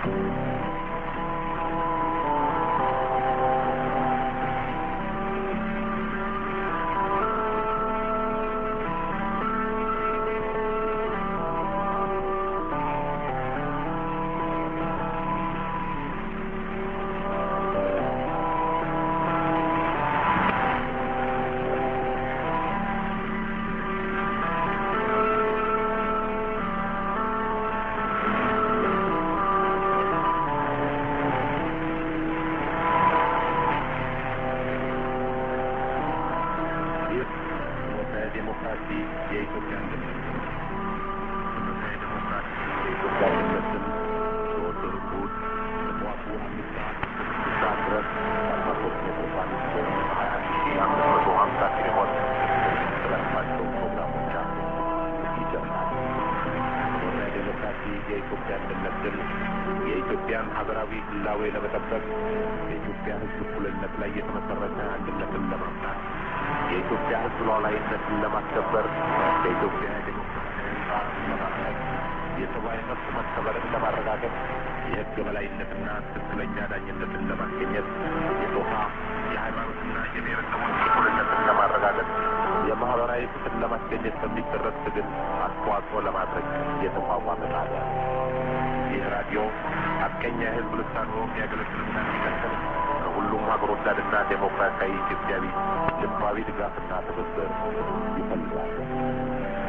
የኢትዮጵያን ሀገራዊ ህላዌ ለመጠበቅ የኢትዮጵያ ህዝብ እኩልነት ላይ የተመሰረተ አንድነትን ለማምጣት የኢትዮጵያ ህዝብ ሉዓላዊነትን ለማስከበር የኢትዮጵያ ዲሞክራሲያዊ ስርዓት ለማስፈን የሰብአዊ መብት መከበርን ለማረጋገጥ የህግ በላይነትና ትክክለኛ ዳኝነትን ለማስገኘት የጾታ የሃይማኖትና የብሔረሰቦች እኩልነትን ለማረጋገጥ የማህበራዊ ፍትህን ለማስገኘት በሚደረግ ትግል አስተዋጽኦ ለማድረግ የተቋቋመ ጣቢያ ነው። ይህ ራዲዮ ሀቀኛ የህዝብ ልሳን ሆኖ የሚያገለግልና የሚቀጥል ከሁሉም ሀገር ወዳድና ዴሞክራሲያዊ ኢትዮጵያዊ ልባዊ ድጋፍና ትብብር ይፈልጋል።